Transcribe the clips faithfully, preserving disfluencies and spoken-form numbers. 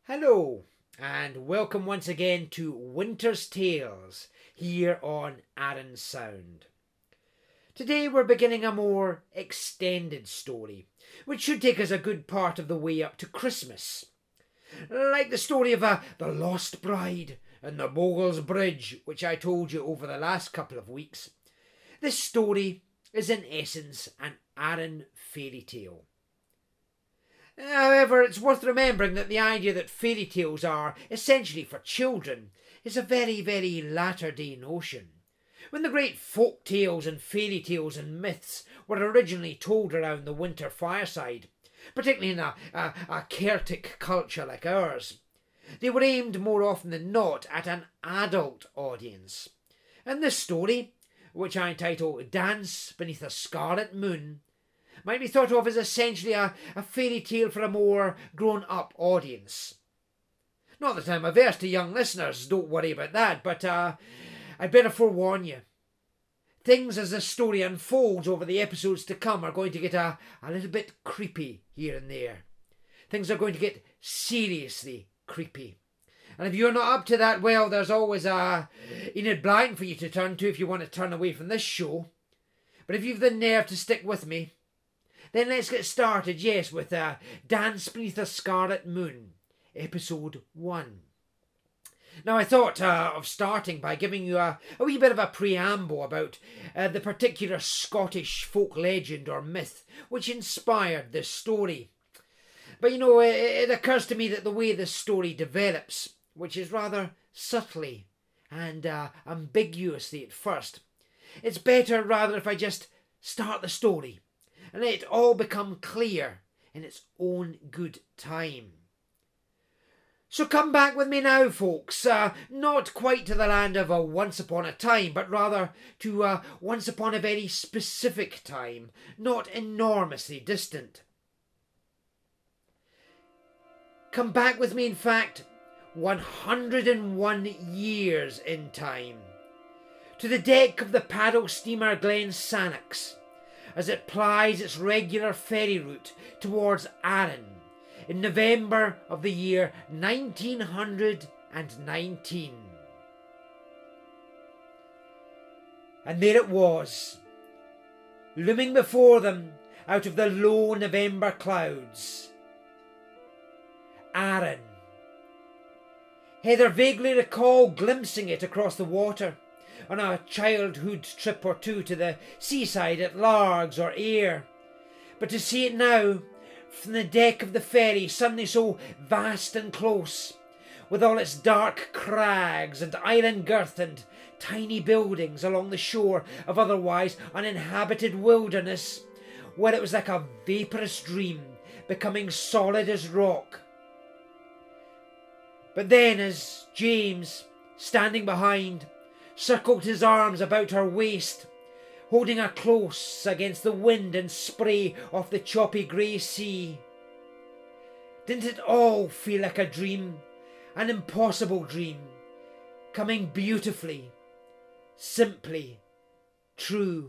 Hello, and welcome once again to Winter's Tales here on Arran Sound. Today we're beginning a more extended story, which should take us a good part of the way up to Christmas. Like the story of uh, the Lost Bride and the Bogles Bridge, which I told you over the last couple of weeks, this story is in essence an Arran fairy tale. However, it's worth remembering that the idea that fairy tales are essentially for children is a very, very latter-day notion. When the great folk tales and fairy tales and myths were originally told around the winter fireside, particularly in a, a, a Celtic culture like ours, they were aimed more often than not at an adult audience. And this story, which I entitle Dance Beneath a Scarlet Moon, might be thought of as essentially a, a fairy tale for a more grown-up audience. Not that I'm averse to young listeners, don't worry about that, but uh, I'd better forewarn you. Things as the story unfolds over the episodes to come are going to get a, a little bit creepy here and there. Things are going to get seriously creepy. And if you're not up to that, well, there's always a Enid Blyton for you to turn to if you want to turn away from this show. But if you've the nerve to stick with me, then let's get started, yes, with uh, Dance Beneath a Scarlet Moon, Episode one. Now, I thought uh, of starting by giving you a, a wee bit of a preamble about uh, the particular Scottish folk legend or myth which inspired this story. But, you know, it, it occurs to me that the way this story develops, which is rather subtly and uh, ambiguously at first, it's better rather if I just start the story and let it all become clear in its own good time. So come back with me now, folks, uh, not quite to the land of a once upon a time, but rather to uh, once upon a very specific time, not enormously distant. Come back with me, in fact, one hundred and one years in time, to the deck of the paddle steamer Glen Sannox, as it plies its regular ferry route towards Arran in November of the year nineteen hundred nineteen. And there it was, looming before them out of the low November clouds. Arran. Heather vaguely recalled glimpsing it across the water on a childhood trip or two to the seaside at Largs or Ayr. But to see it now, from the deck of the ferry, suddenly so vast and close, with all its dark crags and island girth and tiny buildings along the shore of otherwise uninhabited wilderness, where it was like a vaporous dream, becoming solid as rock. But then as James, standing behind, circled his arms about her waist, holding her close against the wind and spray of the choppy grey sea, didn't it all feel like a dream, an impossible dream, coming beautifully, simply true?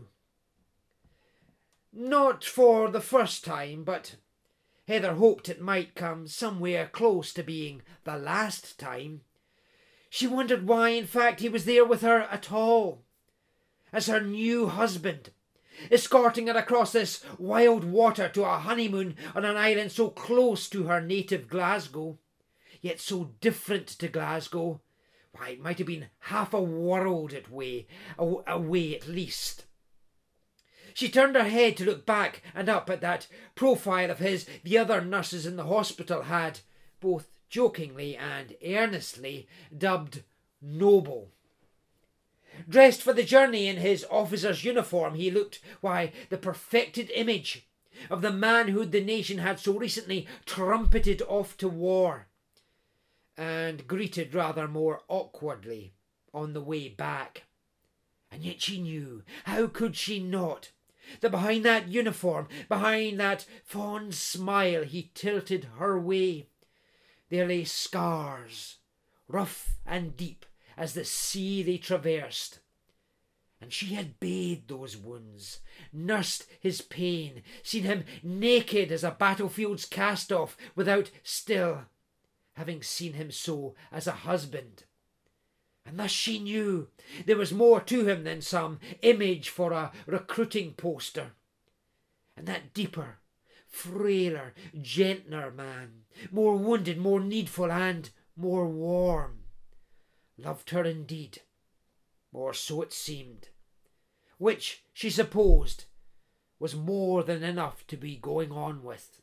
Not for the first time, but Heather hoped it might come somewhere close to being the last time. She wondered why, in fact, he was there with her at all, as her new husband, escorting her across this wild water to a honeymoon on an island so close to her native Glasgow, yet so different to Glasgow. Why, it might have been half a world away, away at least. She turned her head to look back and up at that profile of his the other nurses in the hospital had, both jokingly and earnestly, dubbed Noble. Dressed for the journey in his officer's uniform, he looked, why, the perfected image of the man who the nation had so recently trumpeted off to war, and greeted rather more awkwardly on the way back. And yet she knew, how could she not, that behind that uniform, behind that fond smile he tilted her way, there lay scars, rough and deep as the sea they traversed. And she had bathed those wounds, nursed his pain, seen him naked as a battlefield's cast-off, without still having seen him so as a husband. And thus she knew there was more to him than some image for a recruiting poster. And that deeper, frailer, gentler man, more wounded, more needful, and more warm, loved her indeed, or so it seemed, which, she supposed, was more than enough to be going on with.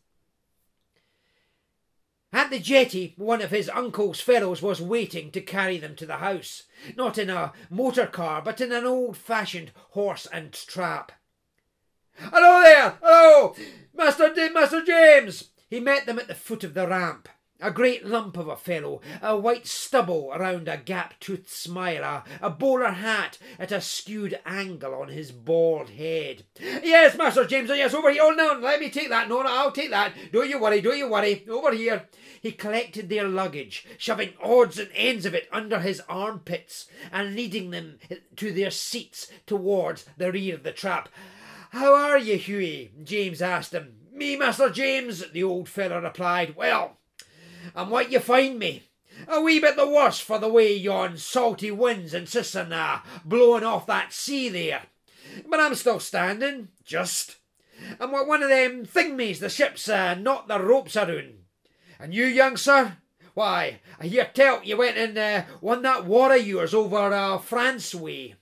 At the jetty, one of his uncle's fellows was waiting to carry them to the house, not in a motor car, but in an old-fashioned horse and trap. "Hello there! Hello! Master, D- Master James!" He met them at the foot of the ramp. A great lump of a fellow, a white stubble around a gap-toothed smile, a, a bowler hat at a skewed angle on his bald head. "Yes, Master James, yes, over here. Oh, no, let me take that. No, no, I'll take that. Don't you worry, don't you worry. Over here." He collected their luggage, shoving odds and ends of it under his armpits and leading them to their seats towards the rear of the trap. "How are you, Hughie?" James asked him. "Me, Master James," the old fellow replied. "Well, and what you find me? A wee bit the worse for the way yon salty winds insist on uh, blowing off that sea there. But I'm still standing, just. And what one of them thingies the ship's uh, not the ropes around. And you, young sir? Why, I hear tell you went and uh, won that war of yours over uh, France way."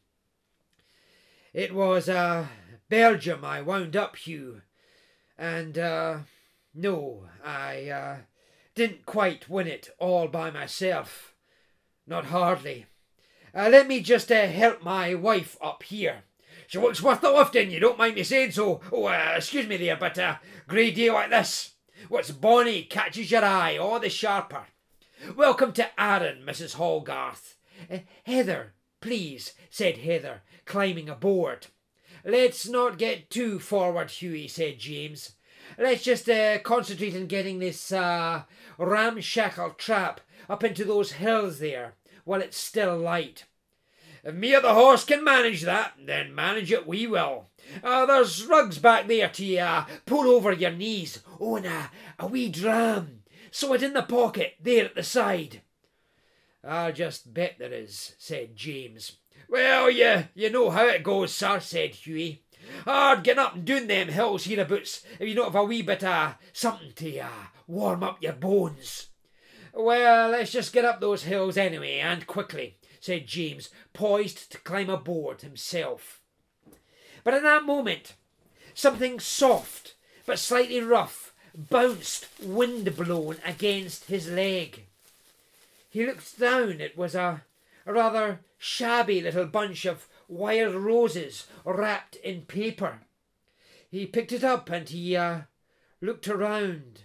"It was uh, Belgium I wound up, Hugh. And, uh, no, I... Uh, didn't quite win it all by myself. Not hardly. Uh, let me just uh, help my wife up here. She looks worth the lifting, you don't mind me saying so. Oh, uh, excuse me there, but a uh, grey day like this, what's bonny catches your eye all the sharper. Welcome to Arran, Missus Hallgarth." Uh, "Heather, please," said Heather, climbing aboard. "Let's not get too forward, Hughie," said James. "Let's just uh, concentrate on getting this uh, ramshackle trap up into those hills there while it's still light. If me or the horse can manage that, then manage it we will. Uh, there's rugs back there to uh, pull over your knees. Oh, and a, a wee dram. Sew it in the pocket there at the side." "I'll just bet there is," said James. "Well, you, you know how it goes, sir," said Hughie. "Hard getting up and down them hills hereabouts if you don't have a wee bit of something to uh, warm up your bones." "Well, let's just get up those hills anyway, and quickly," said James, poised to climb aboard himself. But at that moment, something soft but slightly rough bounced wind-blown against his leg. He looked down. It was a, a rather shabby little bunch of wild roses wrapped in paper. He picked it up and he uh, looked around.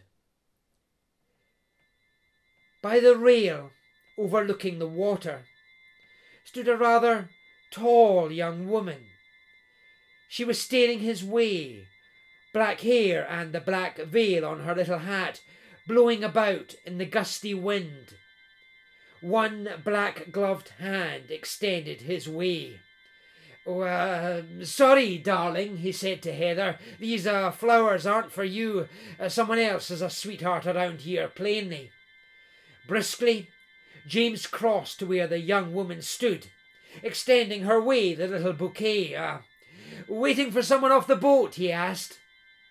By the rail, overlooking the water, stood a rather tall young woman. She was staring his way, black hair and the black veil on her little hat blowing about in the gusty wind. One black-gloved hand extended his way. "Oh, uh, sorry, darling," he said to Heather. "These uh, flowers aren't for you. Uh, someone else is a sweetheart around here, plainly." Briskly, James crossed to where the young woman stood, extending her way the little bouquet. Uh, "Waiting for someone off the boat?" he asked.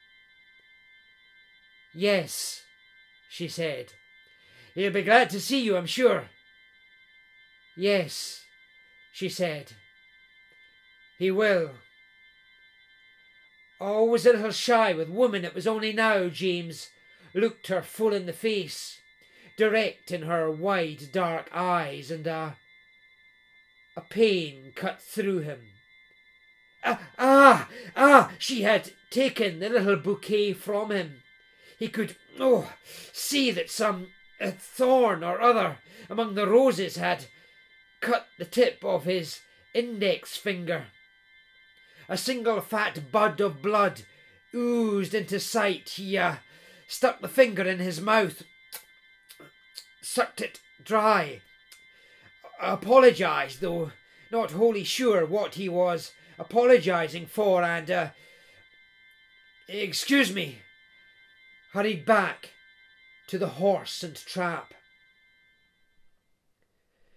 "Yes," she said. "He'll be glad to see you, I'm sure." "Yes," she said. "He will." Always a little shy with women, it was only now James looked her full in the face, direct in her wide dark eyes, and a, a pain cut through him. Ah, ah, ah! She had taken the little bouquet from him. He could, oh, see that some uh, thorn or other among the roses had cut the tip of his index finger. A single fat bud of blood oozed into sight. He uh, stuck the finger in his mouth, sucked it dry, apologised, though not wholly sure what he was apologising for, and, uh, excuse me, hurried back to the horse and trap.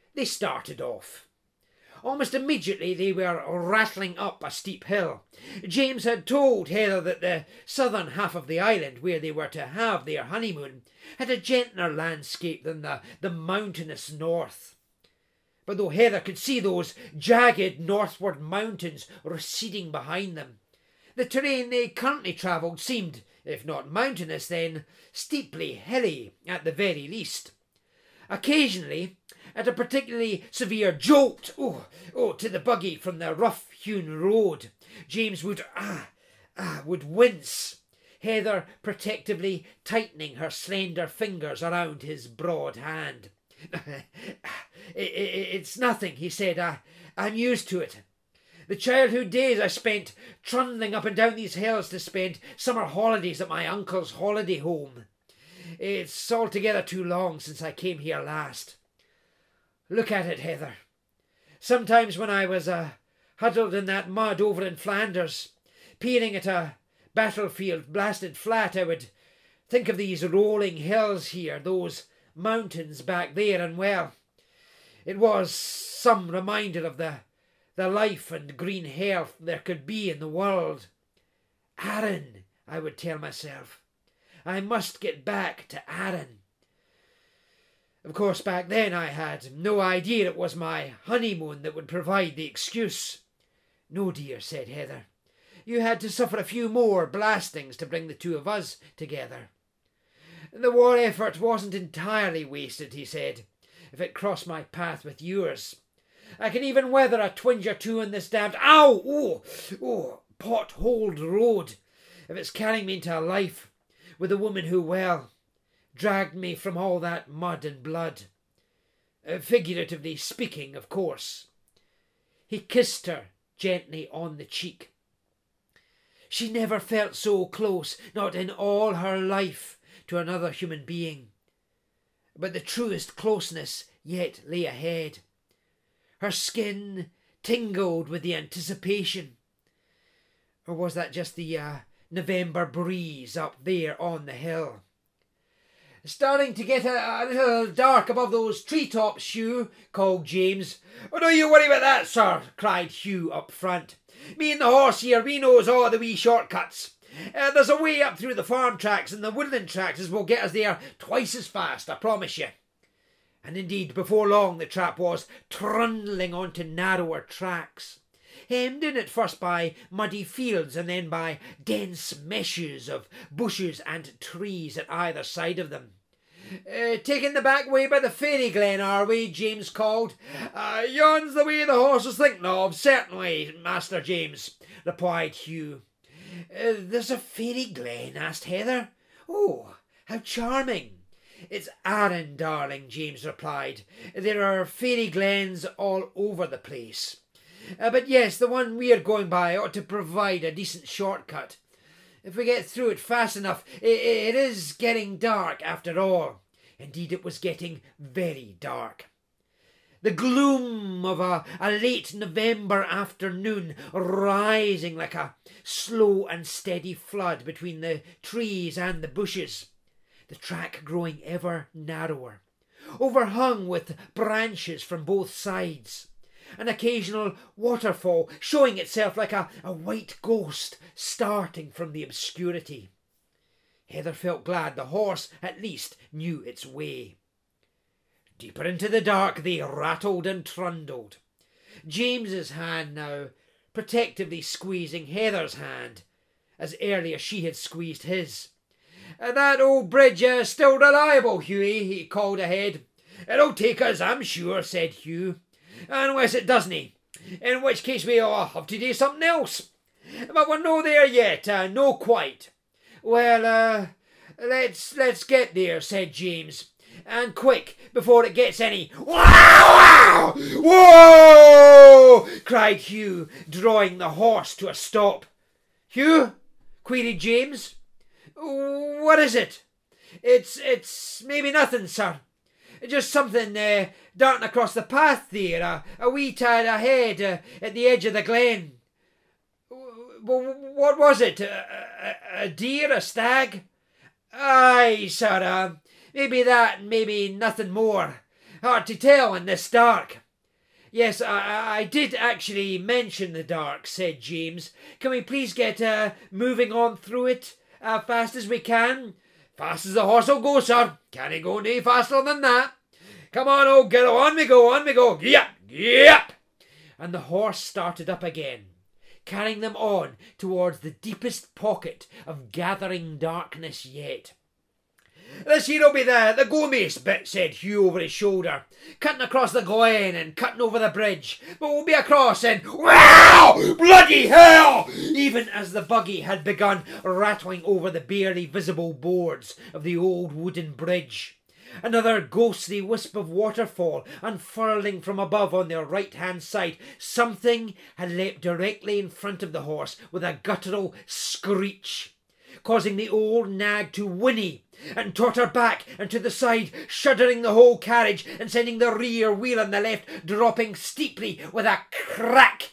they started off. Almost immediately they were rattling up a steep hill. James had told Heather that the southern half of the island, where they were to have their honeymoon, had a gentler landscape than the, the mountainous north. But though Heather could see those jagged northward mountains receding behind them, the terrain they currently travelled seemed, if not mountainous then, steeply hilly at the very least. Occasionally, at a particularly severe jolt oh, oh, to the buggy from the rough-hewn road, James would, ah, ah, would wince, Heather protectively tightening her slender fingers around his broad hand. it, it, it's nothing, he said. I, I'm used to it. The childhood days I spent trundling up and down these hills to spend summer holidays at my uncle's holiday home. It's altogether too long since I came here last. Look at it, Heather. Sometimes when I was uh, huddled in that mud over in Flanders, peering at a battlefield blasted flat, I would think of these rolling hills here, those mountains back there, and well, it was some reminder of the, the life and green health there could be in the world. Arran, I would tell myself. I must get back to Arran. Of course, back then I had no idea it was my honeymoon that would provide the excuse. No, dear, said Heather. You had to suffer a few more blastings to bring the two of us together. The war effort wasn't entirely wasted, he said, if it crossed my path with yours. I can even weather a twinge or two on this damned, ow, oh, oh, potholed road, if it's carrying me into a life with a woman who, well, dragged me from all that mud and blood. Uh, figuratively speaking, of course. He kissed her gently on the cheek. She never felt so close, not in all her life, to another human being. But the truest closeness yet lay ahead. Her skin tingled with the anticipation. Or was that just the uh, November breeze up there on the hill? Starting to get a, a little dark above those treetops, Hugh, called James. Oh, don't you worry about that, sir, cried Hugh up front. Me and the horse here, we knows all the wee shortcuts. Uh, there's a way up through the farm tracks and the woodland tracks as will get us there twice as fast, I promise you. And indeed, before long the trap was trundling onto narrower tracks, hemmed in at first by muddy fields and then by dense meshes of bushes and trees at either side of them. Uh, taking the back way by the fairy glen, are we? James called. Uh, yon's the way the horse was thinking of, certainly, Master James, replied Hugh. Uh, there's a fairy glen? Asked Heather. Oh, how charming. It's Arran, darling, James replied. There are fairy glens all over the place. Uh, but yes, the one we are going by ought to provide a decent shortcut. If we get through it fast enough, it, it is getting dark after all. Indeed, it was getting very dark. The gloom of a, a late November afternoon rising like a slow and steady flood between the trees and the bushes, the track growing ever narrower, overhung with branches from both sides, an occasional waterfall showing itself like a, a white ghost starting from the obscurity. Heather felt glad the horse at least knew its way. Deeper into the dark they rattled and trundled, James's hand now protectively squeezing Heather's hand, as earlier she had squeezed his. That old bridge is still reliable, Hughie, he called ahead. It'll take us, I'm sure, said Hugh. Unless it doesn't, in which case we'll have to do something else. But we're no there yet, uh, no quite. Well, uh, let's, let's get there, said James. And quick, before it gets any... Wow! Wow! Whoa! Cried Hugh, drawing the horse to a stop. Hugh? Queried James. What is it? It's, it's maybe nothing, sir. Just something uh, darting across the path there, uh, a wee tad ahead uh, at the edge of the glen. What was it? A, a, a deer? A stag? Aye, sir, uh, maybe that and maybe nothing more. Hard to tell in this dark." "Yes, I, I did actually mention the dark," said James. "Can we please get uh, moving on through it as uh, fast as we can?" "Fast as the horse'll go, sir. Can't he go no faster than that? Come on, old girl, on we go, on we go. Yep, yep." And the horse started up again, carrying them on towards the deepest pocket of gathering darkness yet. "This here'll be the, the go-mace bit," said Hugh over his shoulder. "Cutting across the glen and cutting over the bridge. But we'll be across and... Wow! Bloody hell!" Even as the buggy had begun rattling over the barely visible boards of the old wooden bridge. Another ghostly wisp of waterfall unfurling from above on their right-hand side. Something had leapt directly in front of the horse with a guttural screech, causing the old nag to whinny and totter back and to the side, shuddering the whole carriage and sending the rear wheel on the left dropping steeply with a crack.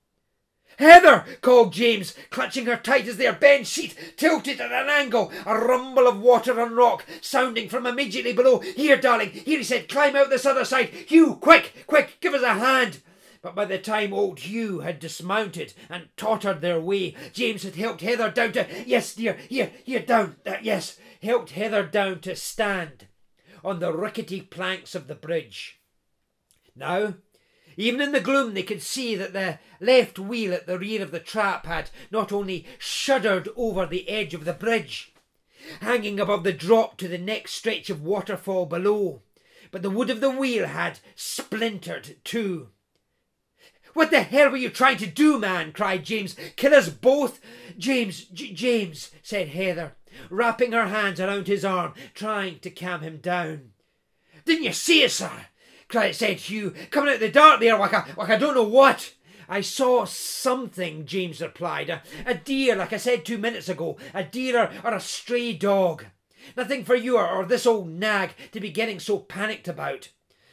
"Heather!" called James, clutching her tight as their bench seat tilted at an angle, a rumble of water and rock sounding from immediately below. "Here, darling, here," he said, "climb out this other side. Hugh, quick, quick, give us a hand." But by the time old Hugh had dismounted and tottered their way, James had helped Heather down to... Yes, dear, here, here, down, uh, yes, helped Heather down to stand on the rickety planks of the bridge. Now, even in the gloom, they could see that the left wheel at the rear of the trap had not only shuddered over the edge of the bridge, hanging above the drop to the next stretch of waterfall below, but the wood of the wheel had splintered too. "What the hell were you trying to do, man?" cried James. "Kill us both?" "James, J James," said Heather, wrapping her hands around his arm, trying to calm him down. "Didn't you see it, sir?" cried, said Hugh, "coming out of the dark there like a, like I don't know what." "I saw something," James replied. A, a deer, like I said two minutes ago. A deer or, or a stray dog. Nothing for you or, or this old nag to be getting so panicked about."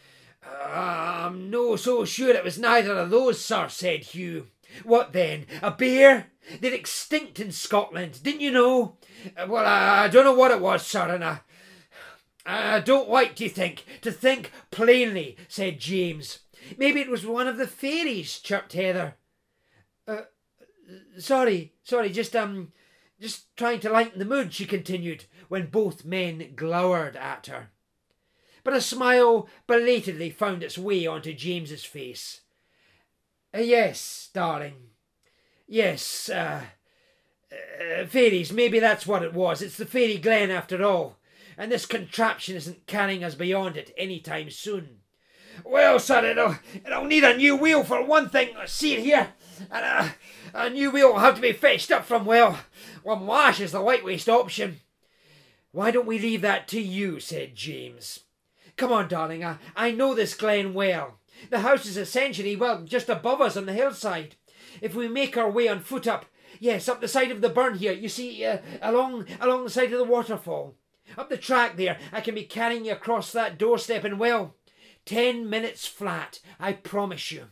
"I'm no so sure it was neither of those, sir," said Hugh. "What then? A bear? They're extinct in Scotland, didn't you know?" "Well, I, I don't know what it was, sir, and I, I don't like to think, to think plainly," said James. "Maybe it was one of the fairies," chirped Heather. Uh, sorry, sorry, just, um, just trying to lighten the mood," she continued, when both men glowered at her. But a smile belatedly found its way onto James's face. Uh, "Yes, darling. Yes, uh, uh, fairies, maybe that's what it was. It's the Fairy Glen after all, and this contraption isn't carrying us beyond it any time soon." "Well, sir, it'll, it'll need a new wheel for one thing. See it here? And a, a new wheel will have to be fetched up from, well, one lash is the lightweight option." "Why don't we leave that to you?" said James. "Come on, darling, I, I know this glen well. The house is essentially, well, just above us on the hillside. If we make our way on foot up, yes, up the side of the burn here, you see, uh, along, along the side of the waterfall. Up the track there, I can be carrying you across that doorstep in, well, ten minutes flat, I promise you."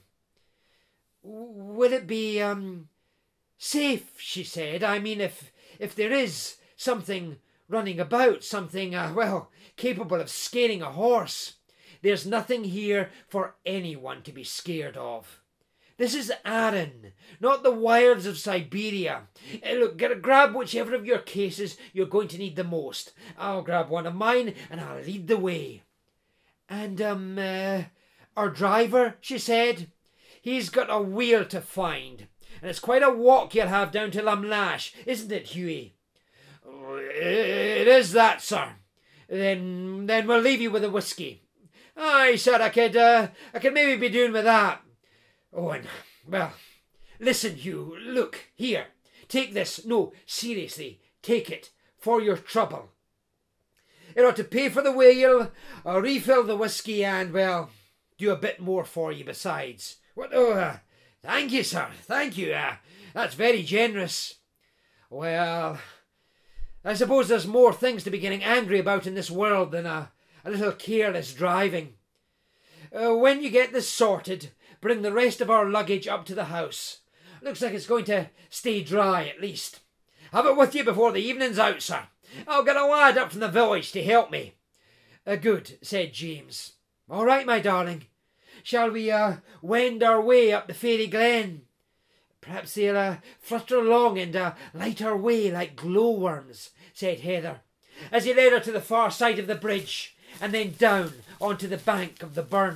"Will it be, um, safe?" she said. "I mean, if, if there is something running about, something, uh, well, capable of scaring a horse. There's nothing here for anyone to be scared of. This is Arran, not the wilds of Siberia. Uh, look, get, grab whichever of your cases you're going to need the most. I'll grab one of mine and I'll lead the way." "And, um, uh, our driver," she said. "He's got a wheel to find, and it's quite a walk you'll have down to Lumlash, isn't it, Hughie?" "It is that, sir." Then, then we'll leave you with the whiskey." "Aye, sir, I could, uh, I could maybe be doing with that." "Oh, and, well, listen, Hugh, look, here, take this. No, seriously, take it, for your trouble. It ought to pay for the whale, or refill the whiskey, and, well, do a bit more for you besides." "What? Oh, uh, thank you, sir, thank you. Uh, that's very generous." "Well, I suppose there's more things to be getting angry about in this world than a, a little careless driving. Uh, when you get this sorted, bring the rest of our luggage up to the house. Looks like it's going to stay dry, at least. Have it with you before the evening's out, sir. I'll get a lad up from the village to help me." Uh, "good," said James. All right, my darling. Shall we uh, wend our way up the fairy glen? Perhaps they'll uh, flutter along and uh, light our way like glowworms, said Heather, as he led her to the far side of the bridge and then down onto the bank of the burn.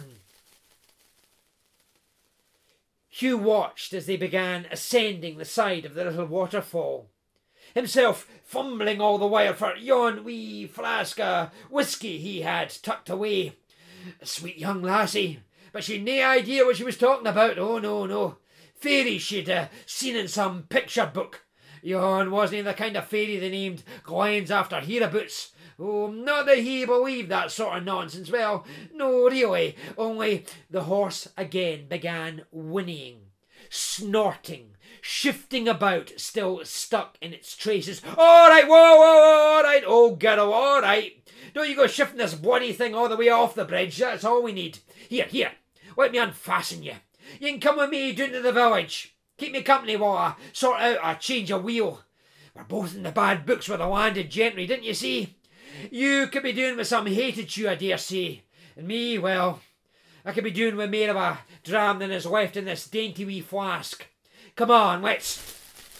Hugh watched as they began ascending the side of the little waterfall, himself fumbling all the while for yon wee flask of whisky he had tucked away. A sweet young lassie, but she'd no idea what she was talking about. Oh, no, no. Fairies she'd uh, seen in some picture book. Yon wasn't the kind of fairy they named Gwyns after hereabouts. Oh, not that he believed that sort of nonsense. Well, no, really. Only the horse again began whinnying, snorting, shifting about, still stuck in its traces. All right, whoa, whoa, whoa, all right, old girl, all right. Don't you go shifting this bloody thing all the way off the bridge. That's all we need. Here, here, let me unfasten you. You can come with me down to the village. Keep me company while I sort out a change of wheel. We're both in the bad books with the landed gentry, didn't you see? You could be doing with some hated you, I dare say. And me, well, I could be doing with more of a dram than is left in this dainty wee flask. Come on, let's...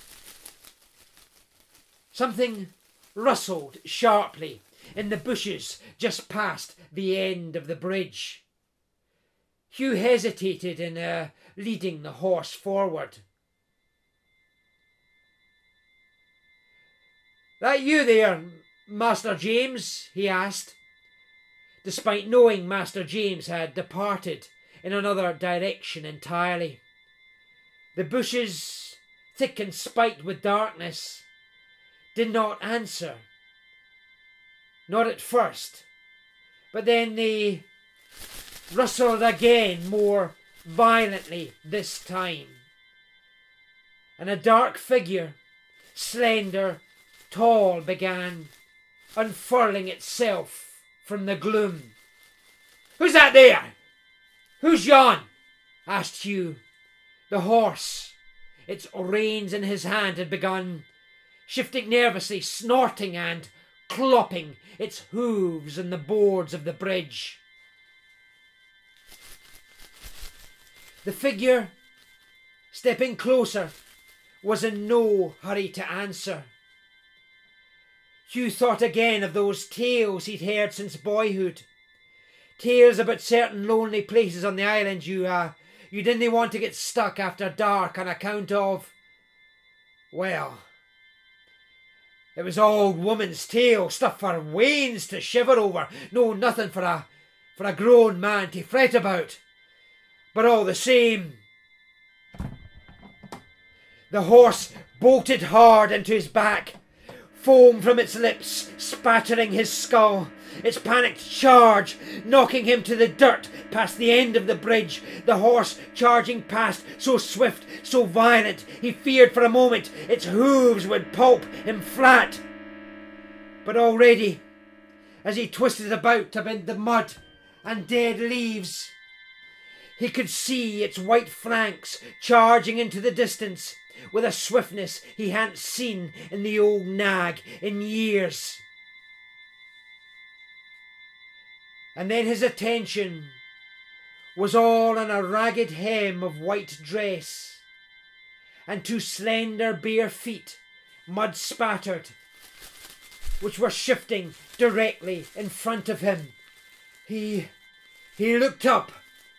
Something rustled sharply in the bushes just past the end of the bridge. Hugh hesitated in uh, leading the horse forward. That you there, Master James? He asked, despite knowing Master James had departed in another direction entirely. The bushes, thick and spiked with darkness, did not answer. Not at first, but then they rustled again more violently this time, and a dark figure, slender, tall, began unfurling itself from the gloom. Who's that there? Who's yon? Asked Hugh. The horse, its reins in his hand, had begun shifting nervously, snorting and clopping its hooves in the boards of the bridge. The figure, stepping closer, was in no hurry to answer. Hugh thought again of those tales he'd heard since boyhood. Tales about certain lonely places on the island you, uh, you didn't want to get stuck after dark on account of... Well, it was old woman's tale, stuff for wains to shiver over. No, nothing for a, for a grown man to fret about. But all the same... The horse bolted hard into his back, foam from its lips spattering his skull, its panicked charge knocking him to the dirt past the end of the bridge, the horse charging past, so swift, so violent, he feared for a moment its hooves would pulp him flat. But already, as he twisted about amid the mud and dead leaves, he could see its white flanks charging into the distance with a swiftness he hadn't seen in the old nag in years. And then his attention was all on a ragged hem of white dress and two slender bare feet, mud-spattered, which were shifting directly in front of him. He, he looked up.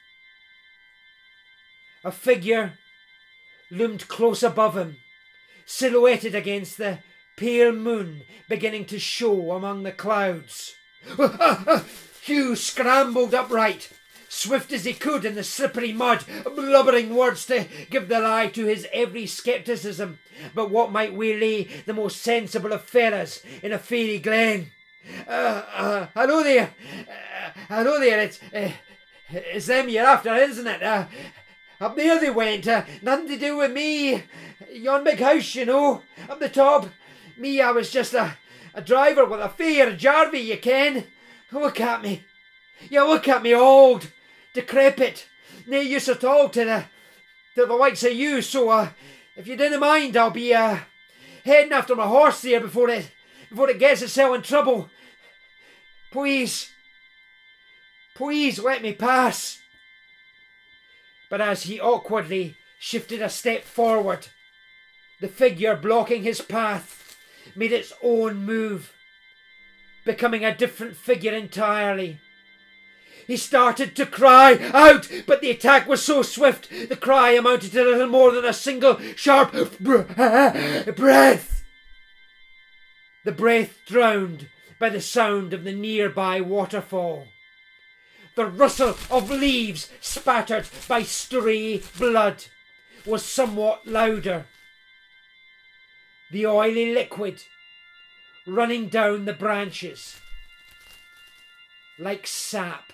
A figure loomed close above him, silhouetted against the pale moon beginning to show among the clouds. Hugh scrambled upright, swift as he could in the slippery mud, blubbering words to give the lie to his every scepticism but what might waylay the most sensible of fellas in a fairy glen. Uh, uh, hello there, uh, hello there, it's, uh, it's them you're after, isn't it? Uh, Up there they went, uh, nothing to do with me. Yon big house, you know, up the top. Me, I was just a, a driver with a fair Jarvey, you ken. Look at me. You look at me, old, decrepit, nae use at all to the, to the likes of you, so uh, if you didn't mind, I'll be uh, heading after my horse there before it, before it gets itself in trouble. Please, Please let me pass." But as he awkwardly shifted a step forward, the figure blocking his path made its own move, becoming a different figure entirely. He started to cry out, but the attack was so swift, the cry amounted to little more than a single sharp breath. The breath drowned by the sound of the nearby waterfall. The rustle of leaves spattered by stray blood was somewhat louder. The oily liquid running down the branches like sap.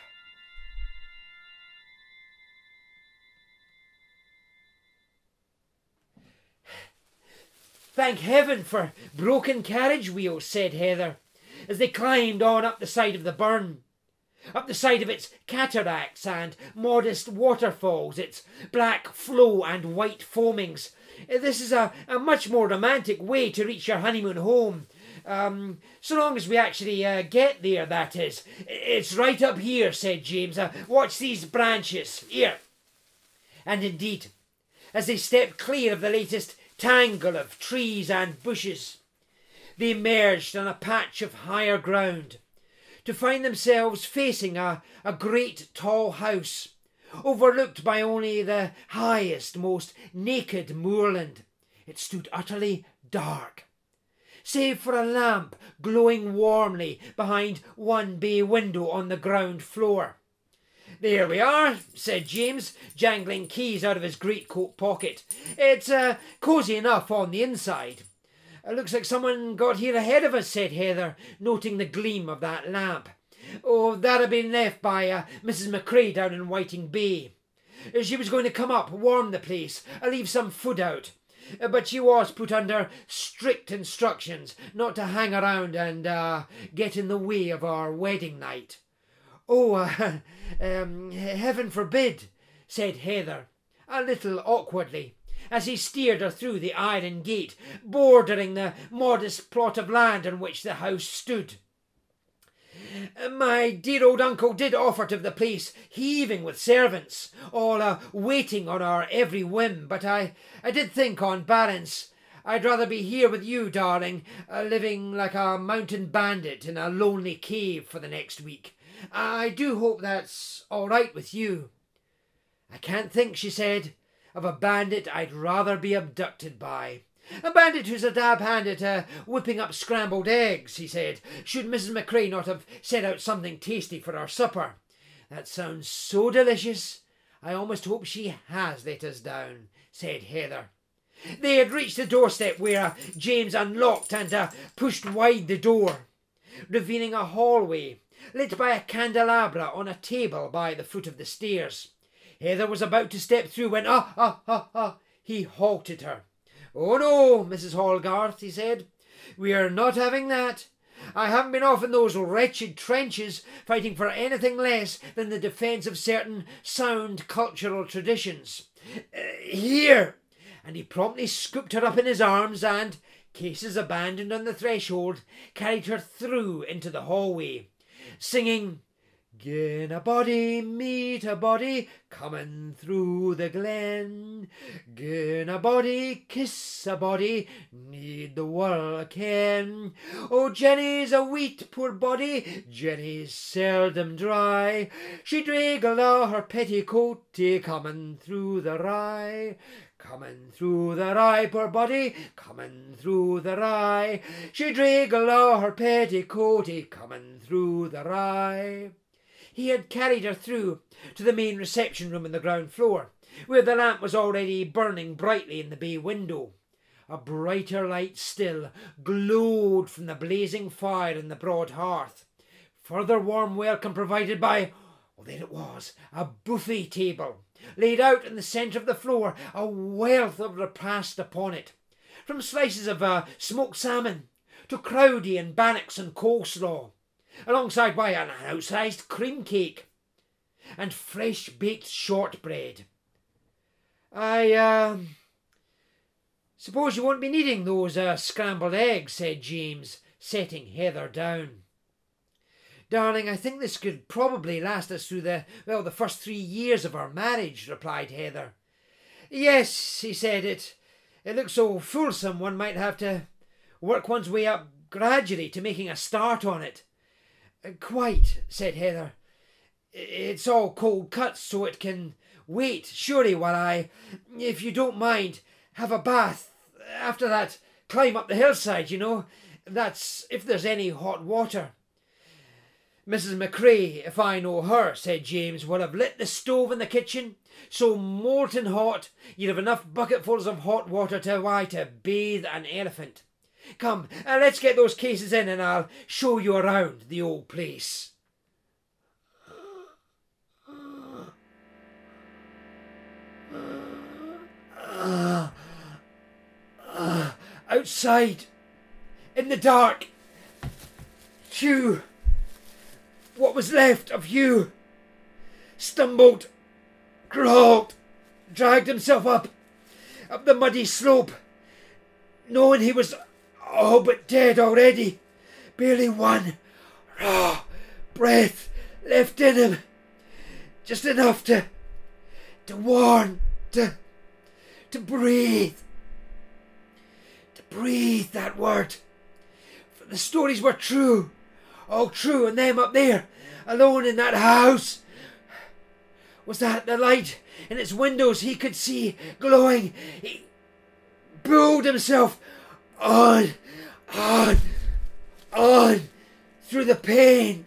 "Thank heaven for broken carriage wheels," said Heather, as they climbed on up the side of the burn, up the side of its cataracts and modest waterfalls, its black flow and white foamings. "This is a, a much more romantic way to reach your honeymoon home. Um, so long as we actually uh, get there, that is. It's right up here," said James. Uh, "watch these branches. Here." And indeed, as they stepped clear of the latest tangle of trees and bushes, they emerged on a patch of higher ground to find themselves facing a, a great tall house, overlooked by only the highest, most naked moorland. It stood utterly dark, save for a lamp glowing warmly behind one bay window on the ground floor. "There we are," said James, jangling keys out of his greatcoat pocket. "It's uh, cosy enough on the inside." "It looks like someone got here ahead of us," said Heather, noting the gleam of that lamp. "Oh, that had been left by uh, Missus McCrae down in Whiting Bay. She was going to come up, warm the place, uh, leave some food out. Uh, but she was put under strict instructions not to hang around and uh, get in the way of our wedding night." "Oh, uh, um, heaven forbid," said Heather, a little awkwardly, as he steered her through the iron gate bordering the modest plot of land on which the house stood. "My dear old uncle did offer to have the place heaving with servants, all uh, waiting on our every whim, but I, I did think, on balance, I'd rather be here with you, darling, uh, living like a mountain bandit in a lonely cave for the next week. I do hope that's all right with you." "I can't think," she said, "of a bandit I'd rather be abducted by." "A bandit who's a dab hand at uh, whipping up scrambled eggs," he said. "Should Missus McCrae not have set out something tasty for our supper? That sounds so delicious. I almost hope she has let us down," said Heather. They had reached the doorstep where uh, James unlocked and uh, pushed wide the door, revealing a hallway lit by a candelabra on a table by the foot of the stairs. Heather was about to step through when, ah, ah, ah, ah, he halted her. "Oh no, Missus Hallgarth," he said, "we are not having that. I haven't been off in those wretched trenches fighting for anything less than the defence of certain sound cultural traditions. Uh, here!" And he promptly scooped her up in his arms and, cases abandoned on the threshold, carried her through into the hallway, singing, "Gin a body meet a body comin' through the glen, gin a body kiss a body, need the world ken. Oh, Jenny's a wheat poor body, Jenny's seldom dry, she draggled a her petticoatie comin' through the rye. Comin' through the rye, poor body, comin' through the rye, she draggled a her petticoatie comin' through the rye." He had carried her through to the main reception room on the ground floor, where the lamp was already burning brightly in the bay window. A brighter light still glowed from the blazing fire in the broad hearth. Further warm welcome provided by, oh, there it was, a buffet table, laid out in the centre of the floor, a wealth of repast upon it, from slices of uh, smoked salmon to crowdie and bannocks and coleslaw, alongside by an outsized cream cake and fresh baked shortbread. "I uh, suppose you won't be needing those uh, scrambled eggs," said James, setting Heather down. "Darling, I think this could probably last us through the, well, the first three years of our marriage," replied Heather. "Yes," he said, it, it looks so fulsome one might have to work one's way up gradually to making a start on it." "Quite," said Heather. "It's all cold cuts, so it can wait, surely, while I, if you don't mind, have a bath. After that climb up the hillside, you know. That's if there's any hot water." "Missus McCrae, if I know her," said James, "will have lit the stove in the kitchen so molten hot you'd have enough bucketfuls of hot water to why to bathe an elephant. Come, uh, let's get those cases in and I'll show you around the old place." Uh, uh, outside, in the dark, Hugh, what was left of Hugh, stumbled, crawled, dragged himself up, up the muddy slope, knowing he was all but dead already, barely one raw breath left in him, just enough to, to warn, to, to breathe, to breathe that word. For the stories were true, all true, and them up there, alone in that house. Was that the light in its windows he could see glowing? He pulled himself on, on, on through the pain.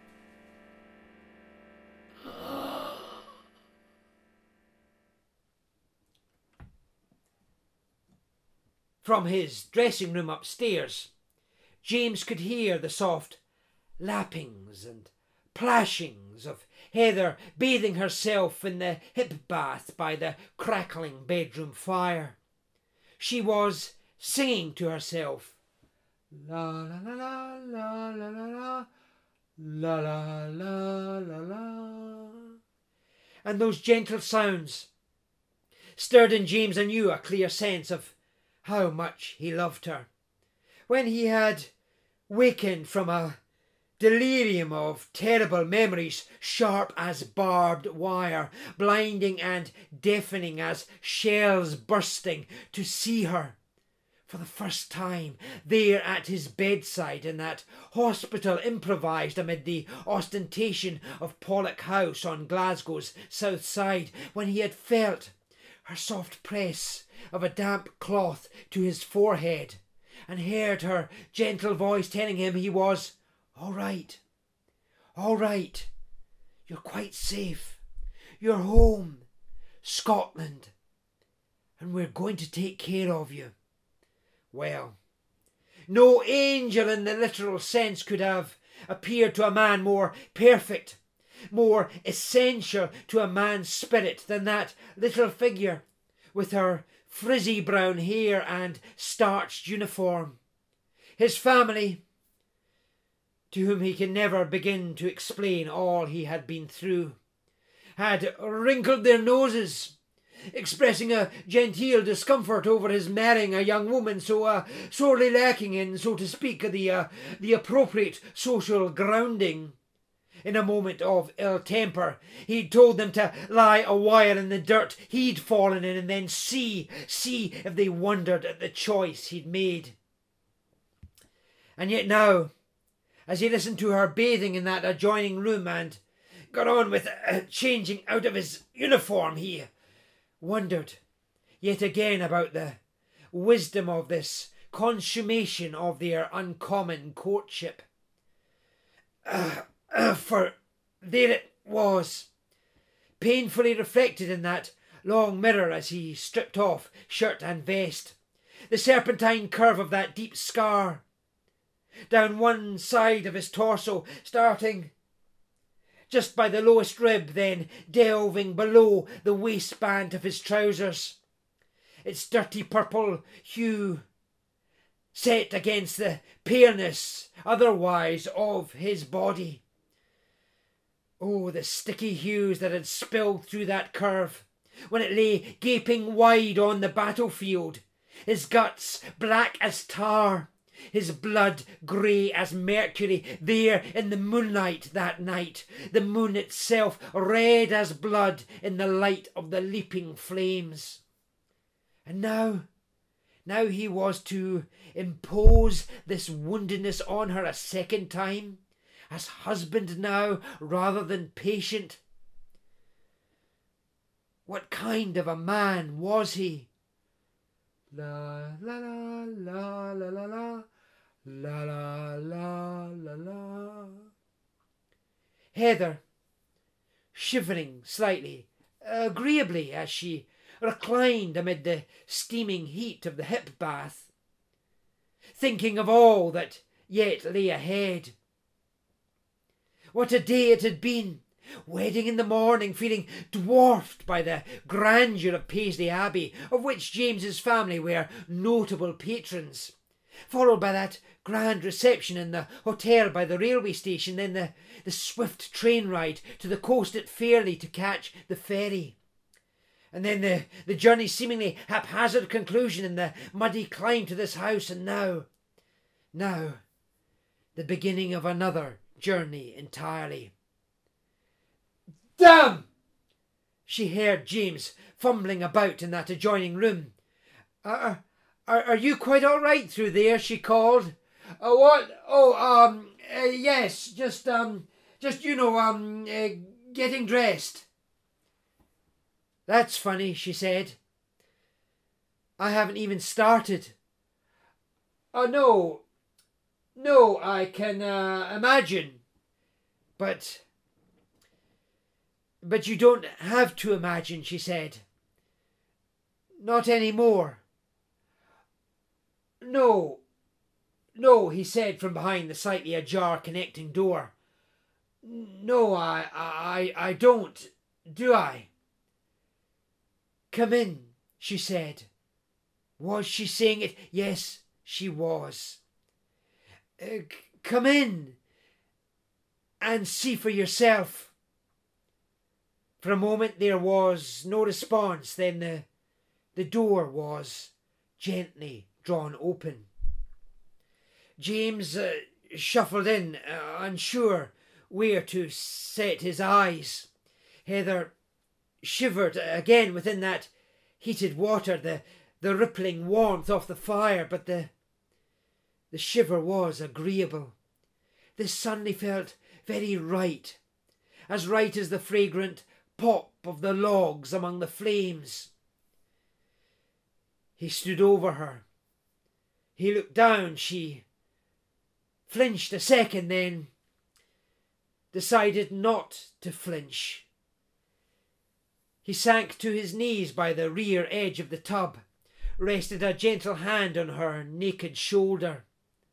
From his dressing room upstairs, James could hear the soft lappings and plashings of Heather bathing herself in the hip bath by the crackling bedroom fire. She was singing to herself, "La la la la la la la la la la la la," and those gentle sounds stirred in James anew a clear sense of how much he loved her. When he had wakened from a delirium of terrible memories, sharp as barbed wire, blinding and deafening as shells bursting, to see her for the first time there at his bedside in that hospital improvised amid the ostentation of Pollock House on Glasgow's south side, when he had felt her soft press of a damp cloth to his forehead, and heard her gentle voice telling him he was all right, all right, you're quite safe, you're home, Scotland, and we're going to take care of you. Well, no angel in the literal sense could have appeared to a man more perfect, more essential to a man's spirit than that little figure with her frizzy brown hair and starched uniform. His family, to whom he can never begin to explain all he had been through, had wrinkled their noses, expressing a genteel discomfort over his marrying a young woman so uh, sorely lacking in, so to speak, the, uh, the appropriate social grounding. In a moment of ill temper, he'd told them to lie a while in the dirt he'd fallen in and then see, see if they wondered at the choice he'd made. And yet now, as he listened to her bathing in that adjoining room and got on with uh, changing out of his uniform, he wondered yet again about the wisdom of this consummation of their uncommon courtship. Uh, uh, for there it was, painfully reflected in that long mirror as he stripped off shirt and vest, the serpentine curve of that deep scar down one side of his torso, starting just by the lowest rib, then delving below the waistband of his trousers, its dirty purple hue set against the paleness otherwise of his body. Oh, the sticky hues that had spilled through that curve when it lay gaping wide on the battlefield, his guts black as tar, his blood grey as mercury, there in the moonlight that night, the moon itself red as blood in the light of the leaping flames. And now, now he was to impose this woundedness on her a second time, as husband now rather than patient. What kind of a man was he? La la la la la la la la la la la la. Heather, shivering slightly, agreeably as she reclined amid the steaming heat of the hip bath, thinking of all that yet lay ahead. What a day it had been! Wedding in the morning, feeling dwarfed by the grandeur of Paisley Abbey, of which James's family were notable patrons, followed by that grand reception in the hotel by the railway station, then the, the swift train ride to the coast at Fairlie to catch the ferry, and then the, the journey's seemingly haphazard conclusion in the muddy climb to this house, and now, now, the beginning of another journey entirely. Damn! She heard James fumbling about in that adjoining room. Are, are, are you quite all right through there? She called. Uh, what? Oh, um, uh, yes, just, um, just, you know, um, uh, getting dressed. That's funny, she said. I haven't even started. Oh, no. No, I can, uh, imagine. But... But you don't have to imagine, she said. Not any more. No, no, he said from behind the slightly ajar connecting door. No, I, I, I don't, do I? Come in, she said. Was she saying it? Yes, she was. Uh, come in and see for yourself. For a moment there was no response, then the, the door was gently drawn open. James uh, shuffled in, uh, unsure where to set his eyes. Heather shivered again within that heated water, the, the rippling warmth of the fire, but the, the shiver was agreeable. This suddenly felt very right, as right as the fragrant pop of the logs among the flames. He stood over her. He looked down. She flinched a second, then decided not to flinch. He sank to his knees by the rear edge of the tub, rested a gentle hand on her naked shoulder.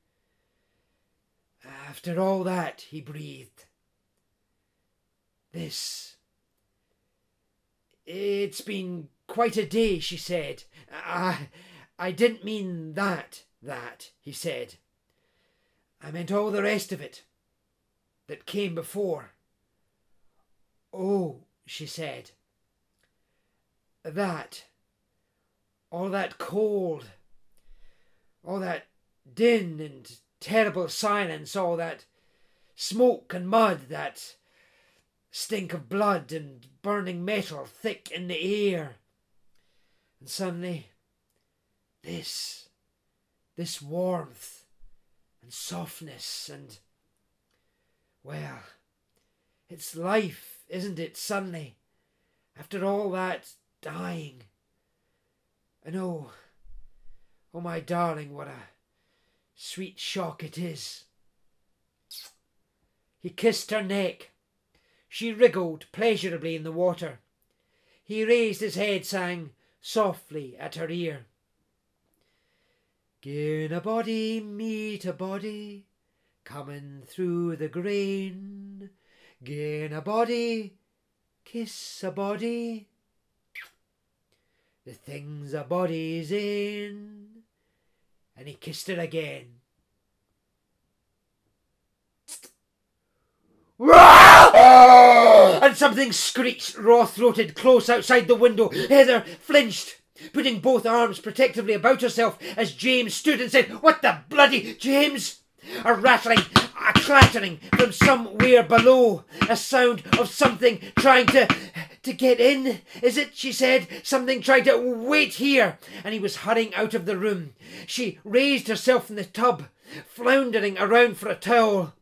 After all that, he breathed. This... It's been quite a day, she said. I, I didn't mean that, that, he said. I meant all the rest of it that came before. Oh, she said. That, all that cold, all that din and terrible silence, all that smoke and mud, that stink of blood and burning metal thick in the air. And suddenly, this, this warmth and softness and, well, it's life, isn't it, suddenly, after all that dying. And oh, oh my darling, what a sweet shock it is. He kissed her neck. She wriggled pleasurably in the water. He raised his head, sang softly at her ear. Gin a body meet a body, coming through the grain. Gin a body kiss a body, the things a body's in. And he kissed her again. And something screeched raw-throated close outside the window. Heather flinched. putting both arms protectively about herself as James stood and said, "What the bloody, James?" A rattling, a clattering from somewhere below. A sound of something trying to to get in. "Is it?" she said. "Something trying to wait here." And he was hurrying out of the room. She raised herself from the tub, floundering around for a towel.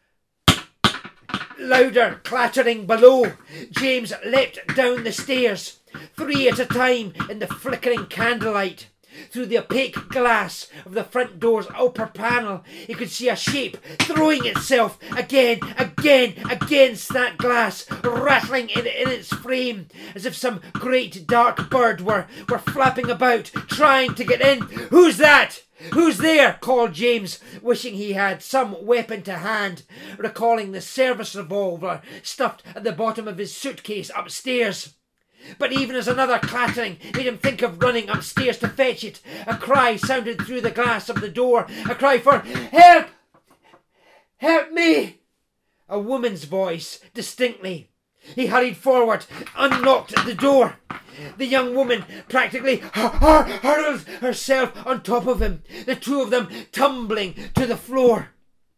Louder clattering below. James leapt down the stairs, three at a time in the flickering candlelight. Through the opaque glass of the front door's upper panel, he could see a shape throwing itself again, again, against that glass, rattling in, in its frame, as if some great dark bird were, were flapping about, trying to get in. "Who's that? Who's there?" called James, wishing he had some weapon to hand, recalling the service revolver stuffed at the bottom of his suitcase upstairs. But even as another clattering made him think of running upstairs to fetch it, a cry sounded through the glass of the door, a cry for "Help! Help me!" A woman's voice, distinctly. He hurried forward, unlocked the door. The young woman practically hurled herself on top of him, the two of them tumbling to the floor.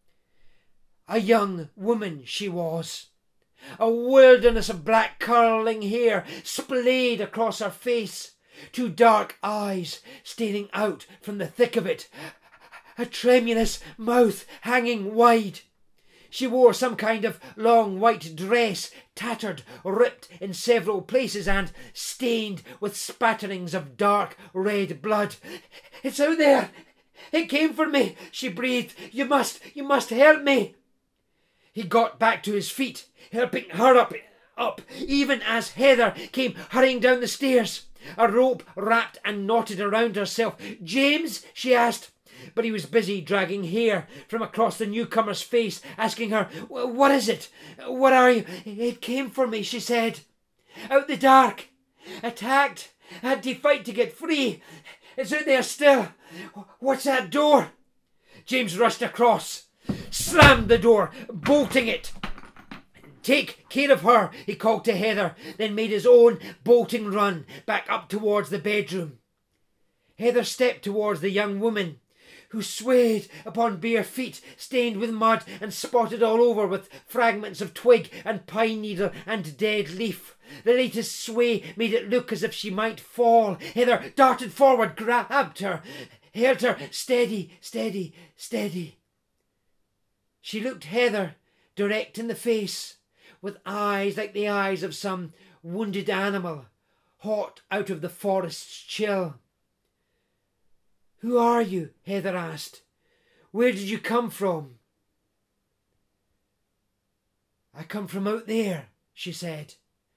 A young woman she was. A wilderness of black curling hair splayed across her face, two dark eyes staring out from the thick of it, a tremulous mouth hanging wide. She wore some kind of long white dress, tattered, ripped in several places and stained with spatterings of dark red blood. "It's out there! It came for me!" she breathed. "You must, you must help me!" He got back to his feet, helping her up, up, even as Heather came hurrying down the stairs, a rope wrapped and knotted around herself. "James?" she asked, but he was busy dragging hair from across the newcomer's face, asking her, "What is it? What are you?" "It came for me," she said. "Out the dark. Attacked. Had to fight to get free. It's out there still. What's that door?" James rushed across, slammed the door, bolting it. "Take care of her," he called to Heather, then made his own bolting run back up towards the bedroom. Heather stepped towards the young woman, who swayed upon bare feet, stained with mud and spotted all over with fragments of twig and pine needle and dead leaf. The latest sway made it look as if she might fall. Heather darted forward, grabbed her, held her steady, steady, steady. She looked Heather direct in the face, with eyes like the eyes of some wounded animal, hot out of the forest's chill. "Who are you?" Heather asked. "Where did you come from?" "I come from out there," she said.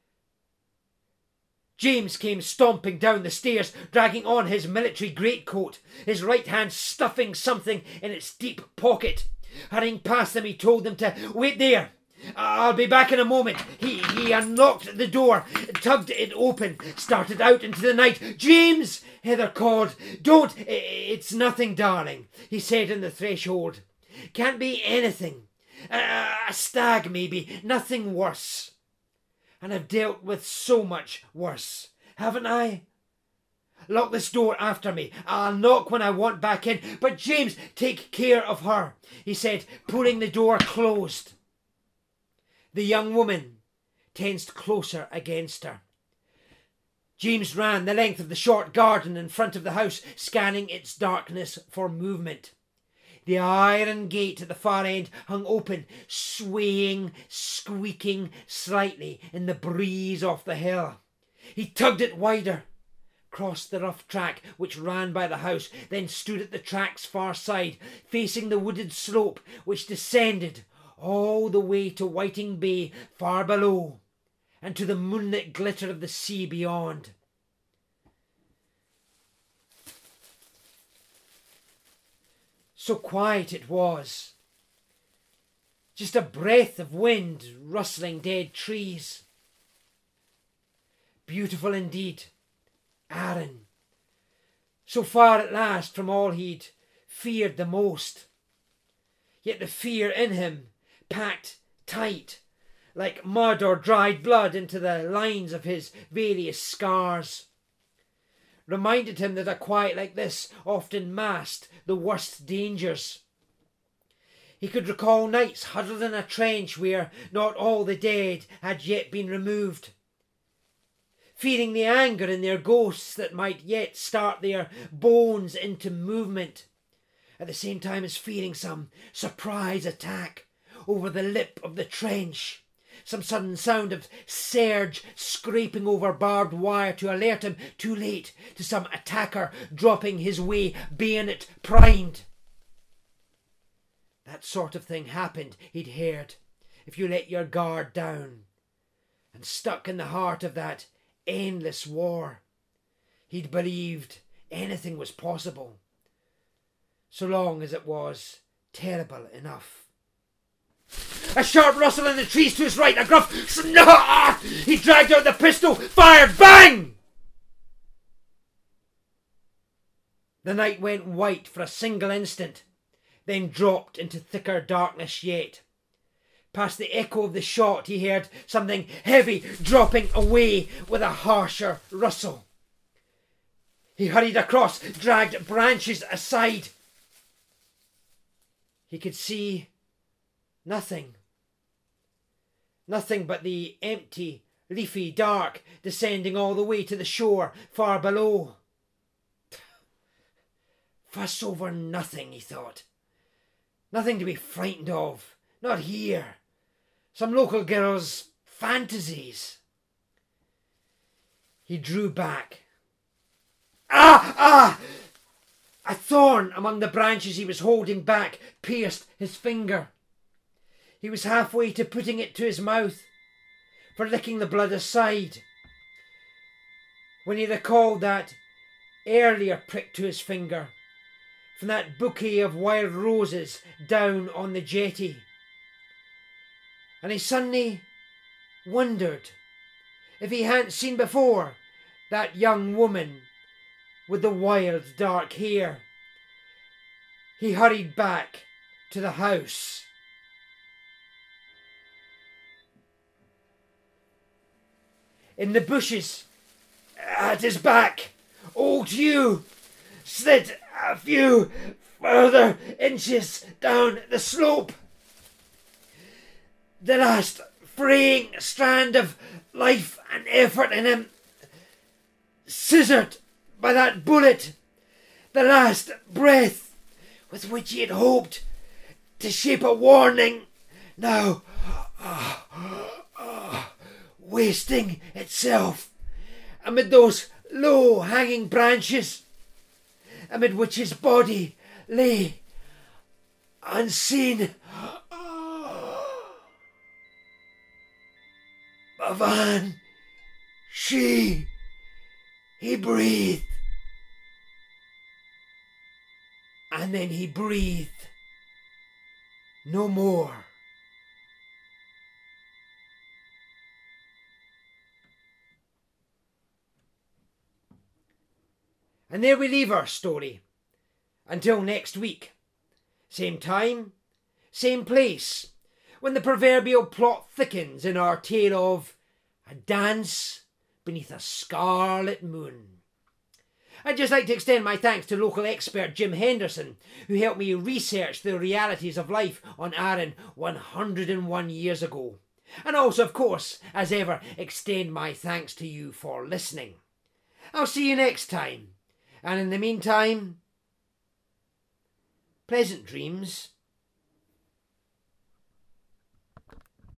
James came stomping down the stairs, dragging on his military greatcoat, his right hand stuffing something in its deep pocket. Hurrying past them, he told them to wait there. "I'll be back in a moment." He, he unlocked the door, tugged it open, started out into the night. "James!" Heather called. "Don't, it's nothing, darling," he said in the threshold. "Can't be anything. A, a stag, maybe. Nothing worse. And I've dealt with so much worse, haven't I? Lock this door after me. I'll knock when I want back in. But James, take care of her," he said, pulling the door closed. The young woman tensed closer against her. James ran the length of the short garden in front of the house, scanning its darkness for movement. The iron gate at the far end hung open, swaying, squeaking slightly in the breeze off the hill. He tugged it wider, crossed the rough track which ran by the house, then stood at the track's far side, facing the wooded slope which descended all the way to Whiting Bay far below, and to the moonlit glitter of the sea beyond. So quiet it was. Just a breath of wind rustling dead trees. Beautiful indeed. Arran. So far at last from all he'd feared the most. Yet the fear in him packed tight, like mud or dried blood into the lines of his various scars. reminded him that a quiet like this often masked the worst dangers. He could recall nights huddled in a trench where not all the dead had yet been removed, feeling the anger in their ghosts that might yet start their bones into movement, at the same time as fearing some surprise attack over the lip of the trench, some sudden sound of Serge scraping over barbed wire to alert him too late to some attacker dropping his way, bayonet primed. That sort of thing happened, he'd heard, if you let your guard down. And stuck in the heart of that endless war, he'd believed anything was possible, so long as it was terrible enough. A sharp rustle in the trees to his right, a gruff snarl. He dragged out the pistol, fired, bang! The night went white for a single instant, then dropped into thicker darkness yet. Past the echo of the shot he heard something heavy dropping away with a harsher rustle. He hurried across, dragged branches aside. He could see nothing. Nothing but the empty, leafy dark descending all the way to the shore far below. Fuss over nothing, he thought. Nothing to be frightened of. Not here. Some local girl's fantasies. He drew back. Ah! Ah! A thorn among the branches he was holding back pierced his finger. He was halfway to putting it to his mouth, for licking the blood aside, when he recalled that earlier prick to his finger from that bouquet of wild roses down on the jetty. And he suddenly wondered if he hadn't seen before that young woman with the wild dark hair. He hurried back to the house. In the bushes at his back, old Hugh slid a few further inches down the slope. The last fraying strand of life and effort in him scissored by that bullet, the last breath with which he had hoped to shape a warning, now uh, uh, wasting itself amid those low-hanging branches, amid which his body lay unseen. Bhavan, she, he breathed. And then he breathed no more. And there we leave our story. Until next week. Same time, same place, when the proverbial plot thickens in our tale of a dance beneath a scarlet moon. I'd just like to extend my thanks to local expert Jim Henderson, who helped me research the realities of life on Arran one hundred and one years ago. And also, of course, as ever, extend my thanks to you for listening. I'll see you next time. And in the meantime, pleasant dreams.